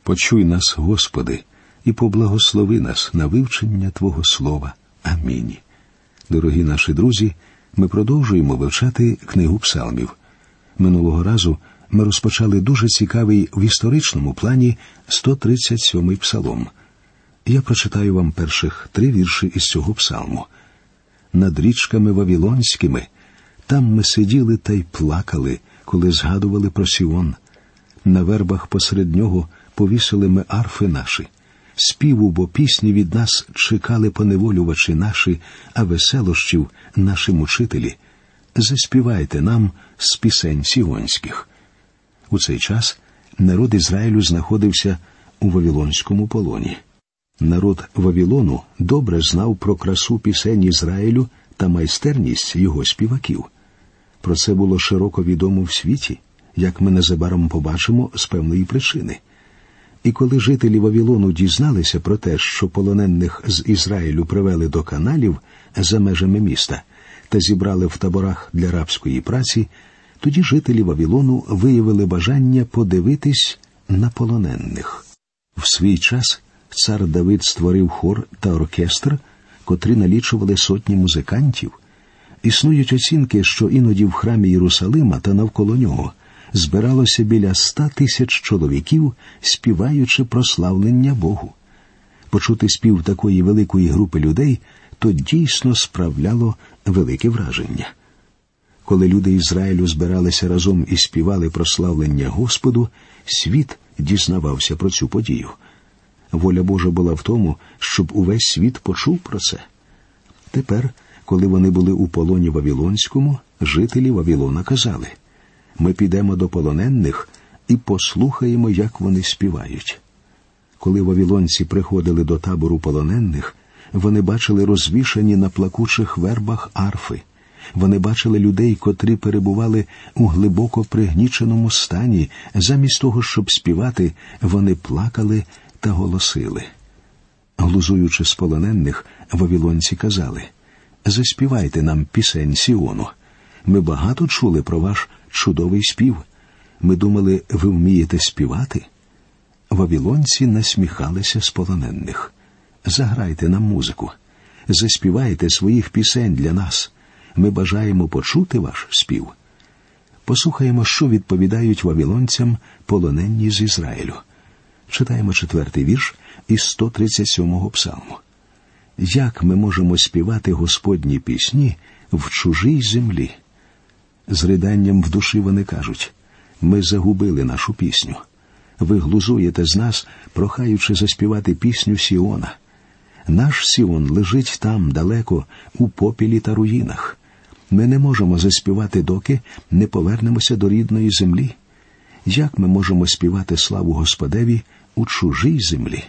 Почуй нас, Господи, і поблагослови нас на вивчення Твого Слова. Амінь. Дорогі наші друзі, ми продовжуємо вивчати книгу псалмів. Минулого разу ми розпочали дуже цікавий в історичному плані 137-й псалом. Я прочитаю вам перших 3 вірші із цього псалму. «Над річками Вавилонськими, там ми сиділи та й плакали, коли згадували про Сіон. На вербах посеред нього повісили ми арфи наші. Співу, бо пісні від нас чекали поневолювачі наші, а веселощів наші мучителі. Заспівайте нам з пісень сіонських». У цей час народ Ізраїлю знаходився у Вавилонському полоні. Народ Вавилону добре знав про красу пісень Ізраїлю та майстерність його співаків. Про це було широко відомо в світі, як ми незабаром побачимо з певної причини. І коли жителі Вавилону дізналися про те, що полонених з Ізраїлю привели до каналів за межами міста та зібрали в таборах для рабської праці, тоді жителі Вавилону виявили бажання подивитись на полонених. В свій час цар Давид створив хор та оркестр, котрі налічували сотні музикантів. Існують оцінки, що іноді в храмі Єрусалима та навколо нього збиралося біля 100 тисяч чоловіків, співаючи прославлення Богу. Почути спів такої великої групи людей то дійсно справляло велике враження. Коли люди Ізраїлю збиралися разом і співали прославлення Господу, світ дізнавався про цю подію. Воля Божа була в тому, щоб увесь світ почув про це. Тепер, коли вони були у полоні Вавилонському, жителі Вавилона казали: «Ми підемо до полонених і послухаємо, як вони співають». Коли вавилонці приходили до табору полонених, вони бачили розвішані на плакучих вербах арфи. Вони бачили людей, котрі перебували у глибоко пригніченому стані. Замість того, щоб співати, вони плакали та голосили. Глузуючи з полонених, вавилонці казали: «Заспівайте нам пісень Сіону. Ми багато чули про ваш чудовий спів. Ми думали, ви вмієте співати». Вавилонці насміхалися з полонених. «Заграйте нам музику. Заспівайте своїх пісень для нас. Ми бажаємо почути ваш спів». Послухаємо, що відповідають вавилонцям полоненні з Ізраїлю. Читаємо 4-й вірш із 137-го псалму. «Як ми можемо співати Господні пісні в чужій землі?» З риданням в душі вони кажуть: «Ми загубили нашу пісню. Ви глузуєте з нас, прохаючи заспівати пісню Сіона. Наш Сіон лежить там, далеко, у попілі та руїнах. Ми не можемо заспівати, доки не повернемося до рідної землі. Як ми можемо співати славу Господеві у чужій землі?»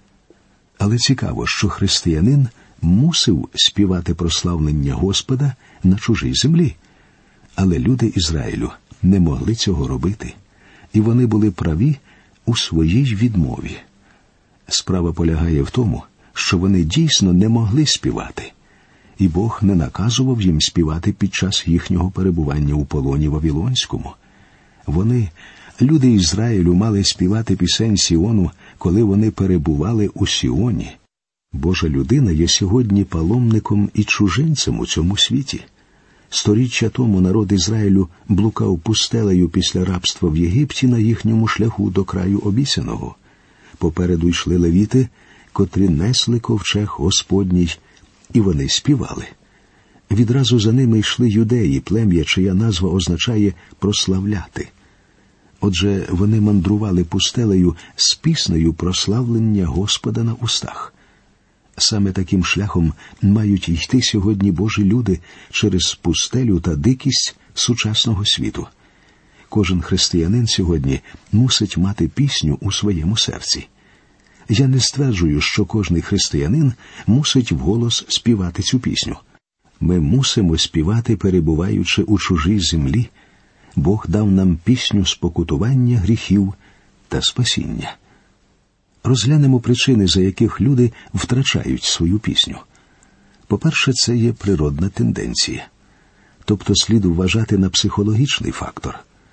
Але цікаво, що християнин мусив співати прославлення Господа на чужій землі. Але люди Ізраїлю не могли цього робити, і вони були праві у своїй відмові. Справа полягає в тому, що вони дійсно не могли співати, і Бог не наказував їм співати під час їхнього перебування у полоні Вавилонському. Вони, люди Ізраїлю, мали співати пісень Сіону, коли вони перебували у Сіоні. Божа людина є сьогодні паломником і чужинцем у цьому світі. Сторіччя тому народ Ізраїлю блукав пустелею після рабства в Єгипті на їхньому шляху до краю обіцяного. Попереду йшли левіти, котрі несли ковчег Господній, і вони співали. Відразу за ними йшли юдеї, плем'я, чия назва означає «прославляти». Отже, вони мандрували пустелею з піснею прославлення Господа на устах. Саме таким шляхом мають йти сьогодні Божі люди через пустелю та дикість сучасного світу. Кожен християнин сьогодні мусить мати пісню у своєму серці. Я не стверджую, що кожний християнин мусить вголос співати цю пісню. Ми мусимо співати, перебуваючи у чужій землі. Бог дав нам пісню спокутування гріхів та спасіння. Розглянемо причини, за яких люди втрачають свою пісню. По-перше, це є природна тенденція. Тобто слід вважати на психологічний фактор.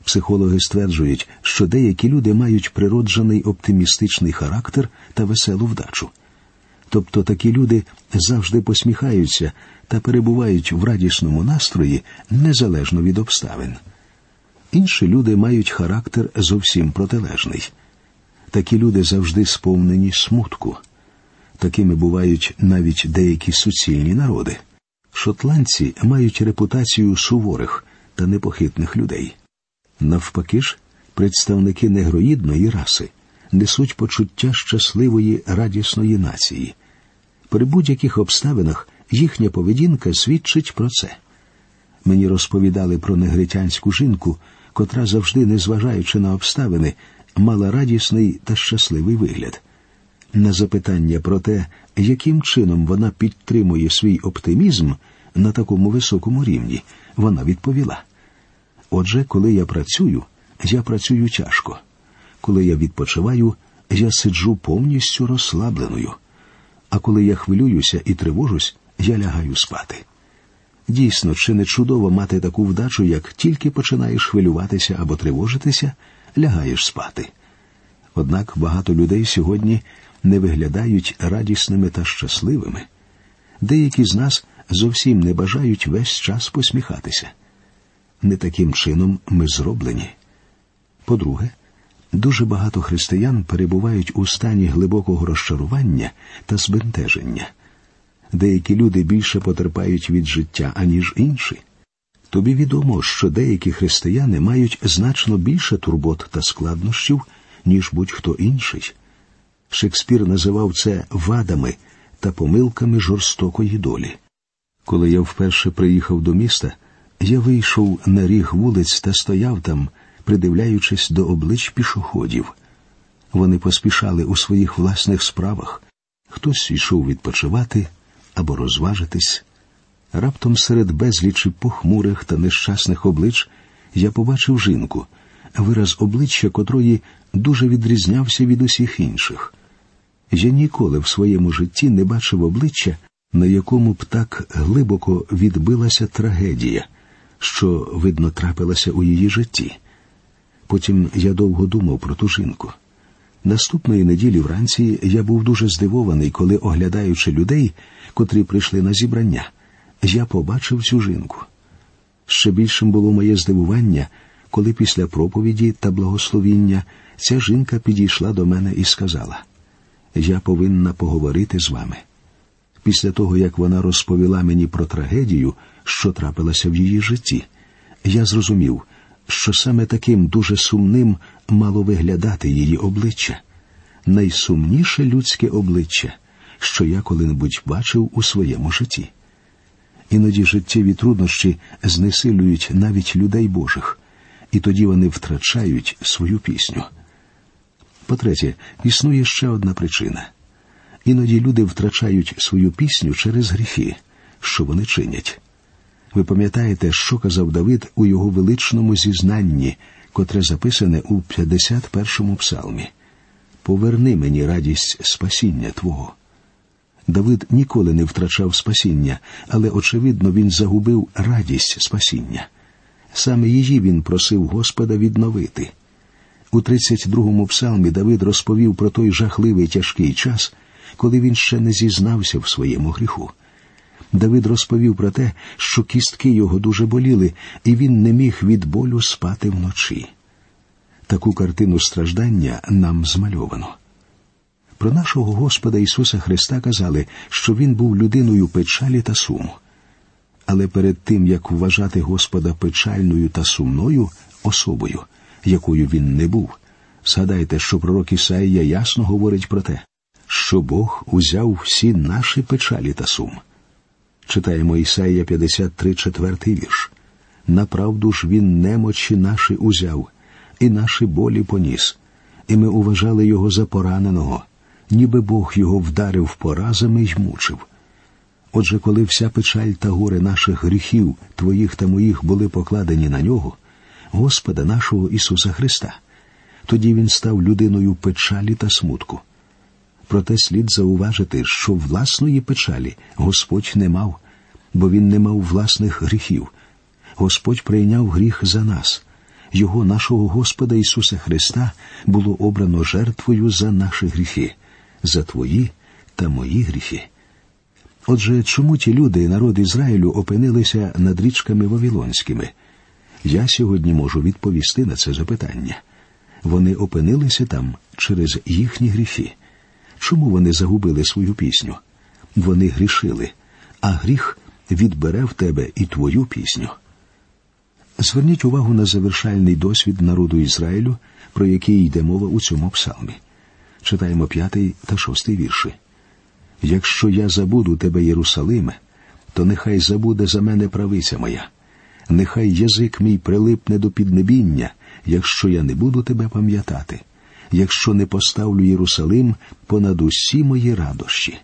Психологи стверджують, що деякі люди мають природжений оптимістичний характер та веселу вдачу. Тобто такі люди завжди посміхаються та перебувають в радісному настрої незалежно від обставин. Інші люди мають характер зовсім протилежний. Такі люди завжди сповнені смутку. Такими бувають навіть деякі суцільні народи. Шотландці мають репутацію суворих та непохитних людей. Навпаки ж, представники негроїдної раси несуть почуття щасливої, радісної нації. При будь-яких обставинах їхня поведінка свідчить про це. Мені розповідали про негритянську жінку, котра завжди, незважаючи на обставини, мала радісний та щасливий вигляд. На запитання про те, яким чином вона підтримує свій оптимізм на такому високому рівні, вона відповіла: «Отже, коли я працюю тяжко. Коли я відпочиваю, я сиджу повністю розслабленою. А коли я хвилююся і тривожусь, я лягаю спати». Дійсно, чи не чудово мати таку вдачу, як тільки починаєш хвилюватися або тривожитися, лягаєш спати. Однак багато людей сьогодні не виглядають радісними та щасливими. Деякі з нас зовсім не бажають весь час посміхатися. Не таким чином ми зроблені. По-друге, дуже багато християн перебувають у стані глибокого розчарування та збентеження. Деякі люди більше потерпають від життя, аніж інші. Тобі відомо, що деякі християни мають значно більше турбот та складнощів, ніж будь-хто інший. Шекспір називав це вадами та помилками жорстокої долі. Коли я вперше приїхав до міста, я вийшов на ріг вулиць та стояв там, придивляючись до облич пішоходів. Вони поспішали у своїх власних справах. Хтось йшов відпочивати або розважитись. Раптом серед безлічі похмурих та нещасних облич я побачив жінку, вираз обличчя котрої дуже відрізнявся від усіх інших. Я ніколи в своєму житті не бачив обличчя, на якому б так глибоко відбилася трагедія, що, видно, трапилася у її житті. Потім я довго думав про ту жінку. Наступної неділі вранці я був дуже здивований, коли, оглядаючи людей, котрі прийшли на зібрання, я побачив цю жінку. Ще більшим було моє здивування, коли після проповіді та благословіння ця жінка підійшла до мене і сказала: «Я повинна поговорити з вами». Після того, як вона розповіла мені про трагедію, що трапилася в її житті, я зрозумів, що саме таким дуже сумним мало виглядати її обличчя. Найсумніше людське обличчя, що я коли-небудь бачив у своєму житті. Іноді життєві труднощі знесилюють навіть людей Божих, і тоді вони втрачають свою пісню. По-третє, існує ще одна причина. Іноді люди втрачають свою пісню через гріхи, що вони чинять. Ви пам'ятаєте, що казав Давид у його величному зізнанні, котре записане у 51-му псалмі: «Поверни мені радість спасіння Твого». Давид ніколи не втрачав спасіння, але, очевидно, він загубив радість спасіння. Саме її він просив Господа відновити. У 32-му псалмі Давид розповів про той жахливий тяжкий час, коли він ще не зізнався в своєму гріху. Давид розповів про те, що кістки його дуже боліли, і він не міг від болю спати вночі. Таку картину страждання нам змальовано. Про нашого Господа Ісуса Христа казали, що Він був людиною печалі та суму. Але перед тим, як вважати Господа печальною та сумною особою, якою Він не був, згадайте, що пророк Ісаїя ясно говорить про те, що Бог узяв всі наші печалі та сум. Читаємо Ісаїя 53, 4 вірш. «Направду ж Він немочі наші узяв, і наші болі поніс, і ми уважали Його за пораненого, ніби Бог Його вдарив поразами й мучив». Отже, коли вся печаль та горе наших гріхів, твоїх та моїх, були покладені на Нього, Господа нашого Ісуса Христа, тоді Він став людиною печалі та смутку. Проте слід зауважити, що власної печалі Господь не мав, бо Він не мав власних гріхів. Господь прийняв гріх за нас. Його, нашого Господа Ісуса Христа, було обрано жертвою за наші гріхи, за твої та мої гріхи. Отже, чому ті люди, народ Ізраїлю, опинилися над річками Вавилонськими? Я сьогодні можу відповісти на це запитання. Вони опинилися там через їхні гріхи. Чому вони загубили свою пісню? Вони грішили, а гріх відбере в тебе і твою пісню. Зверніть увагу на завершальний досвід народу Ізраїлю, про який йде мова у цьому псалмі. Читаємо 5 та 6 вірші. «Якщо я забуду тебе, Єрусалиме, то нехай забуде за мене правиця моя. Нехай язик мій прилипне до піднебіння, якщо я не буду тебе пам'ятати, якщо не поставлю Єрусалим понад усі мої радощі».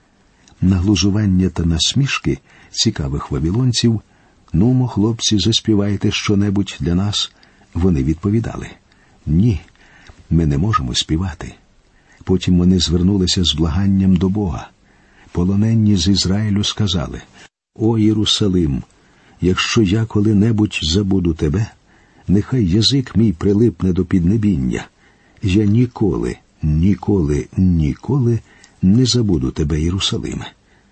На глузування та насмішки цікавих вавилонців: «Нумо, хлопці, заспівайте що-небудь для нас», вони відповідали: «Ні, ми не можемо співати». Потім вони звернулися з благанням до Бога. Полоненні з Ізраїлю сказали: «О, Єрусалим, якщо я коли-небудь забуду тебе, нехай язик мій прилипне до піднебіння. Я ніколи, ніколи, ніколи не забуду тебе, Єрусалиме».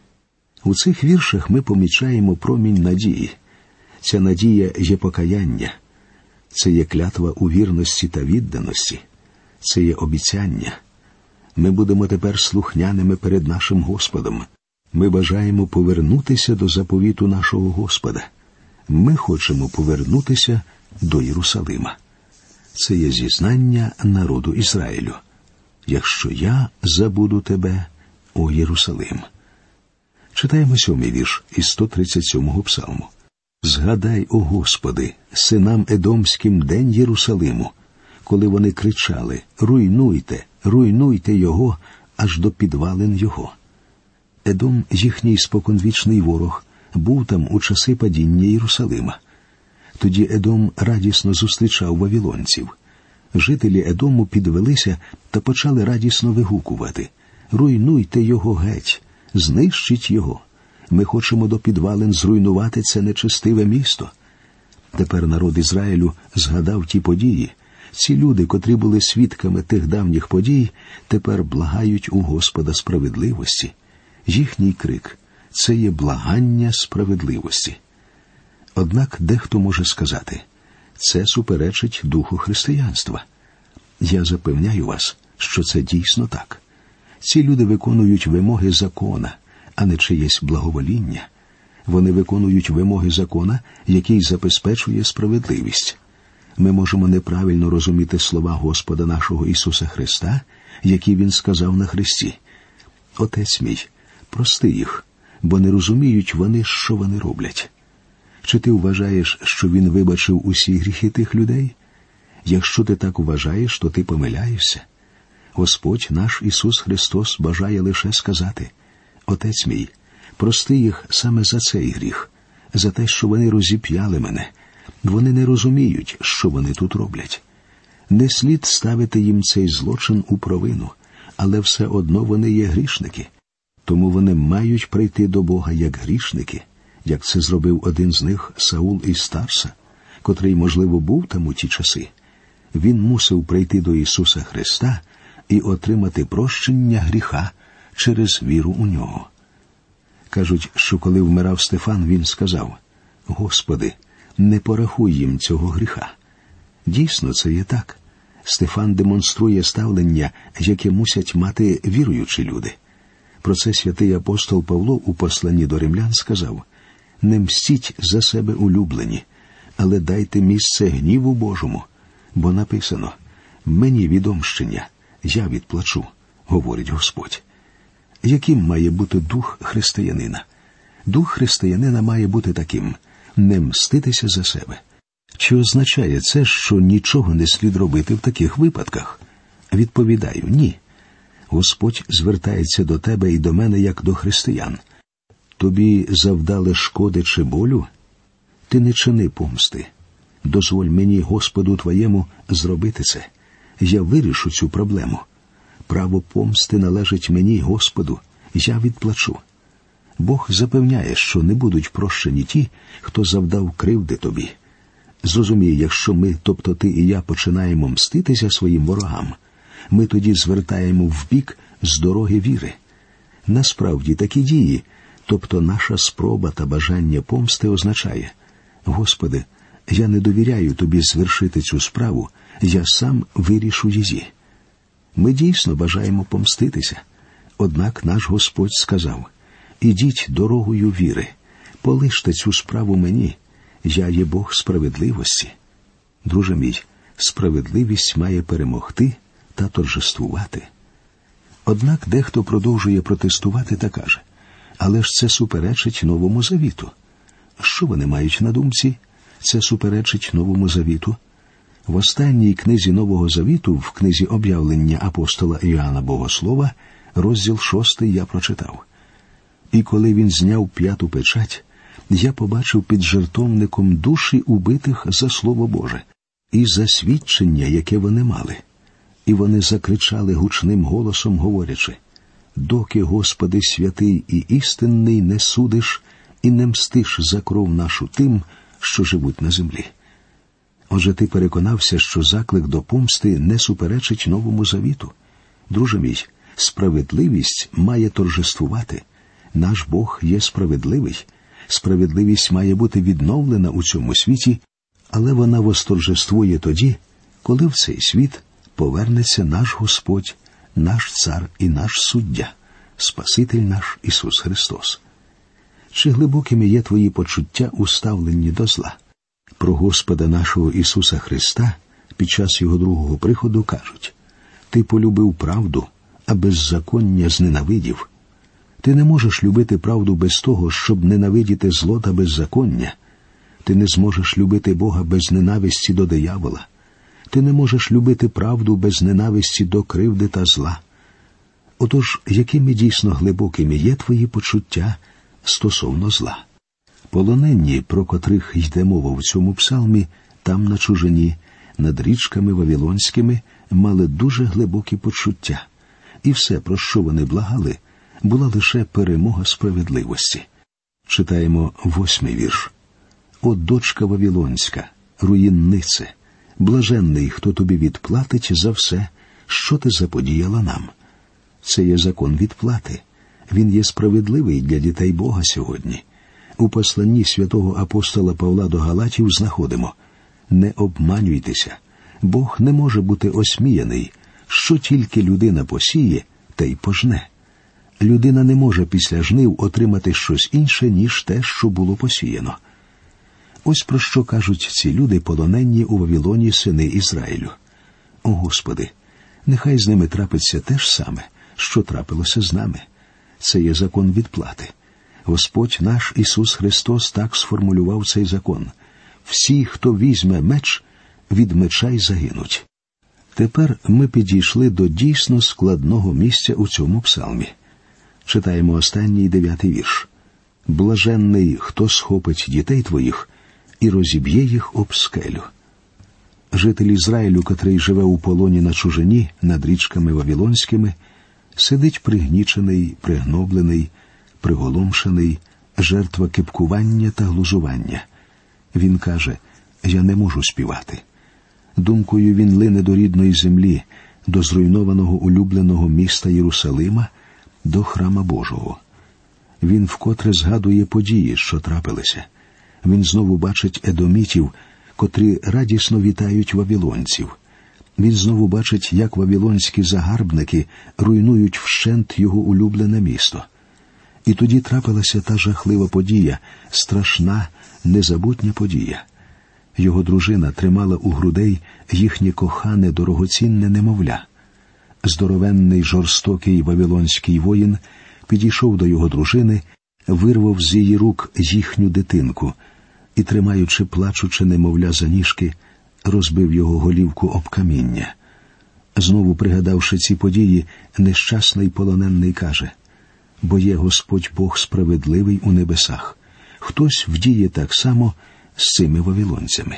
У цих віршах ми помічаємо промінь надії. Ця надія є покаяння. Це є клятва у вірності та відданості. Це є обіцяння. Ми будемо тепер слухняними перед нашим Господом. Ми бажаємо повернутися до заповіту нашого Господа. Ми хочемо повернутися до Єрусалима. Це є зізнання народу Ізраїлю. «Якщо я забуду тебе, о Єрусалим». Читаємо 7-й вірш із 137-го псалму. «Згадай, о Господи, синам Едомським день Єрусалиму, коли вони кричали: руйнуйте, руйнуйте його аж до підвалин його». Едом, їхній споконвічний ворог, був там у часи падіння Єрусалима. Тоді Едом радісно зустрічав вавилонців. Жителі Едому підвелися та почали радісно вигукувати: «Руйнуйте його геть! Знищіть його! Ми хочемо до підвалин зруйнувати це нечестиве місто». Тепер народ Ізраїлю згадав ті події. Ці люди, котрі були свідками тих давніх подій, тепер благають у Господа справедливості. Їхній крик – це є благання справедливості. Однак дехто може сказати: це суперечить духу християнства. Я запевняю вас, що це дійсно так. Ці люди виконують вимоги закона, а не чиєсь благовоління. Вони виконують вимоги закона, який забезпечує справедливість. Ми можемо неправильно розуміти слова Господа нашого Ісуса Христа, які Він сказав на хресті: «Отець мій, прости їх, бо не розуміють вони, що вони роблять». Чи ти вважаєш, що Він вибачив усі гріхи тих людей? Якщо ти так вважаєш, то ти помиляєшся. Господь наш Ісус Христос бажає лише сказати: «Отець мій, прости їх саме за цей гріх, за те, що вони розіп'яли мене. Вони не розуміють, що вони тут роблять. Не слід ставити їм цей злочин у провину, але все одно вони є грішники. Тому вони мають прийти до Бога як грішники, як це зробив один з них, Саул із Тарса, котрий, можливо, був там у ті часи. Він мусив прийти до Ісуса Христа і отримати прощення гріха через віру у Нього. Кажуть, що коли вмирав Стефан, він сказав: «Господи, не порахуй їм цього гріха». Дійсно, це є так. Стефан демонструє ставлення, яке мусять мати віруючі люди. Про це святий апостол Павло у посланні до римлян сказав: «Не мстіть за себе улюблені, але дайте місце гніву Божому, бо написано: мені відомщення, я відплачу, говорить Господь». Яким має бути дух християнина? Дух християнина має бути таким: не мститися за себе. Чи означає це, що нічого не слід робити в таких випадках? Відповідаю: ні. Господь звертається до тебе і до мене як до християн. Тобі завдали шкоди чи болю? Ти не чини помсти. Дозволь мені, Господу твоєму, зробити це. Я вирішу цю проблему. Право помсти належить мені, Господу, я відплачу. Бог запевняє, що не будуть прощені ті, хто завдав кривди тобі. Зрозумій, якщо ми, тобто ти і я, починаємо мститися своїм ворогам, ми тоді звертаємо вбік з дороги віри. Насправді такі дії, тобто наша спроба та бажання помсти означає: «Господи, я не довіряю Тобі звершити цю справу, я сам вирішу її». Ми дійсно бажаємо помститися. Однак наш Господь сказав: «Ідіть дорогою віри, полиште цю справу мені, я є Бог справедливості». Друже мій, справедливість має перемогти та торжествувати. Однак дехто продовжує протестувати та каже: «Але ж це суперечить Новому Завіту». Що вони мають на думці? Це суперечить Новому Завіту? В останній книзі Нового Завіту, в книзі об'явлення апостола Іоанна Богослова, розділ 6 я прочитав: «І коли він зняв 5-ту печать, я побачив під жертовником душі убитих за Слово Боже і за свідчення, яке вони мали. І вони закричали гучним голосом, говорячи: доки, Господи, святий і істинний, не судиш і не мстиш за кров нашу тим, що живуть на землі». Отже, ти переконався, що заклик до помсти не суперечить Новому Завіту? Друже мій, справедливість має торжествувати. Наш Бог є справедливий. Справедливість має бути відновлена у цьому світі, але вона восторжествує тоді, коли в цей світ повернеться наш Господь, наш Цар і наш Суддя, Спаситель наш Ісус Христос. Чи глибокими є твої почуття у ставленні до зла? Про Господа нашого Ісуса Христа під час Його другого приходу кажуть: «Ти полюбив правду, а беззаконня зненавидів». Ти не можеш любити правду без того, щоб ненавидіти зло та беззаконня. Ти не зможеш любити Бога без ненависті до диявола. Ти не можеш любити правду без ненависті до кривди та зла. Отож, якими дійсно глибокими є твої почуття стосовно зла? Полоненні, про котрих йде мова в цьому псалмі, там на чужині, над річками вавилонськими, мали дуже глибокі почуття. І все, про що вони благали, була лише перемога справедливості. Читаємо 8-й вірш. «О, дочка вавилонська, руїннице, блаженний, хто тобі відплатить за все, що ти заподіяла нам». Це є закон відплати. Він є справедливий для дітей Бога сьогодні. У посланні святого апостола Павла до Галатів знаходимо: «Не обманюйтеся, Бог не може бути осміяний, що тільки людина посіє, те й пожне». Людина не може після жнив отримати щось інше, ніж те, що було посіяно. Ось про що кажуть ці люди, полоненні у Вавилоні, сини Ізраїлю. «О, Господи, нехай з ними трапиться те ж саме, що трапилося з нами». Це є закон відплати. Господь наш Ісус Христос так сформулював цей закон: «Всі, хто візьме меч, від меча й загинуть». Тепер ми підійшли до дійсно складного місця у цьому псалмі. Читаємо останній 9-й вірш. «Блаженний, хто схопить дітей твоїх і розіб'є їх об скелю». Житель Ізраїлю, котрий живе у полоні на чужині над річками вавилонськими, сидить пригнічений, пригноблений, приголомшений, жертва кепкування та глузування. Він каже: «Я не можу співати». Думкою він лине до рідної землі, до зруйнованого улюбленого міста Єрусалима, до храма Божого. Він вкотре згадує події, що трапилися. Він знову бачить едомітів, котрі радісно вітають вавилонців. Він знову бачить, як вавилонські загарбники руйнують вщент його улюблене місто. І тоді трапилася та жахлива подія, страшна, незабутня подія. Його дружина тримала у грудей їхнє кохане, дорогоцінне немовля. Здоровенний, жорстокий вавилонський воїн підійшов до його дружини, вирвав з її рук їхню дитинку і, тримаючи плачуче немовля за ніжки, розбив його голівку об каміння. Знову пригадавши ці події, нещасний полонений каже: «Бо є Господь Бог справедливий у небесах. Хтось вдіє так само з цими вавилонцями».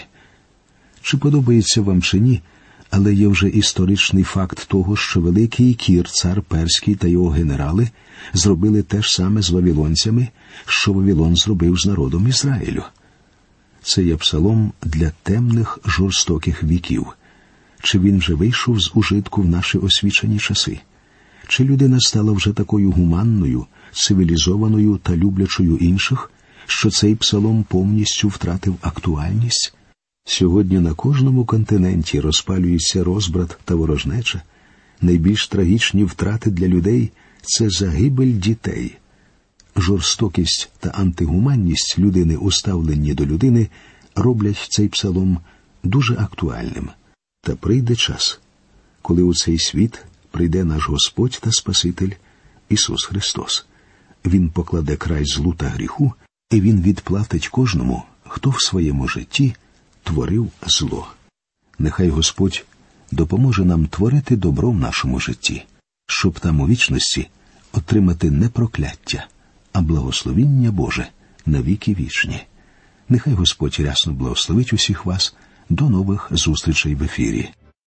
Чи подобається вам чи ні, але є вже історичний факт того, що великий Кір, цар перський та його генерали зробили те ж саме з вавилонцями, що Вавилон зробив з народом Ізраїлю. Це є псалом для темних, жорстоких віків. Чи він вже вийшов з ужитку в наші освічені часи? Чи людина стала вже такою гуманною, цивілізованою та люблячою інших, що цей псалом повністю втратив актуальність? Сьогодні на кожному континенті розпалюється розбрат та ворожнеча. Найбільш трагічні втрати для людей – це загибель дітей. Жорстокість та антигуманність людини у ставленні до людини роблять цей псалом дуже актуальним. Та прийде час, коли у цей світ прийде наш Господь та Спаситель Ісус Христос. Він покладе край злу та гріху, і Він відплатить кожному, хто в своєму житті творив зло. Нехай Господь допоможе нам творити добро в нашому житті, щоб там у вічності отримати не прокляття, а благословіння Боже на віки вічні. Нехай Господь рясно благословить усіх вас. До нових зустрічей в ефірі.